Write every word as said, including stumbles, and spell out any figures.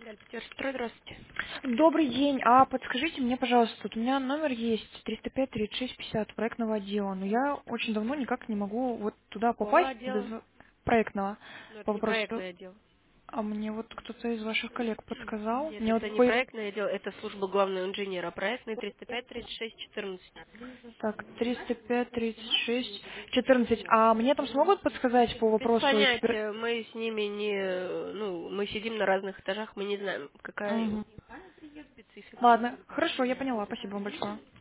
Гальпетерстрой, здравствуйте. Добрый день. А подскажите мне, пожалуйста, вот у меня номер есть триста пять тридцать шесть пятьдесят проектного отдела, но я очень давно никак не могу вот туда Какого попасть отдела? без проектного Ну, по это не вопросу. проектное отдел. А мне вот кто-то из ваших коллег подсказал. Нет, Мне вот это не по... проектное отдел, это служба главного инженера. Проектный триста пять тридцать шесть четырнадцать. Так, триста пять тридцать шесть четырнадцать. А мне там смогут подсказать по Без вопросу экспер... понятия, мы с ними не... Ну, мы сидим на разных этажах, мы не знаем, какая у Мгм. них специфика. Ладно, хорошо, я поняла. Спасибо вам большое.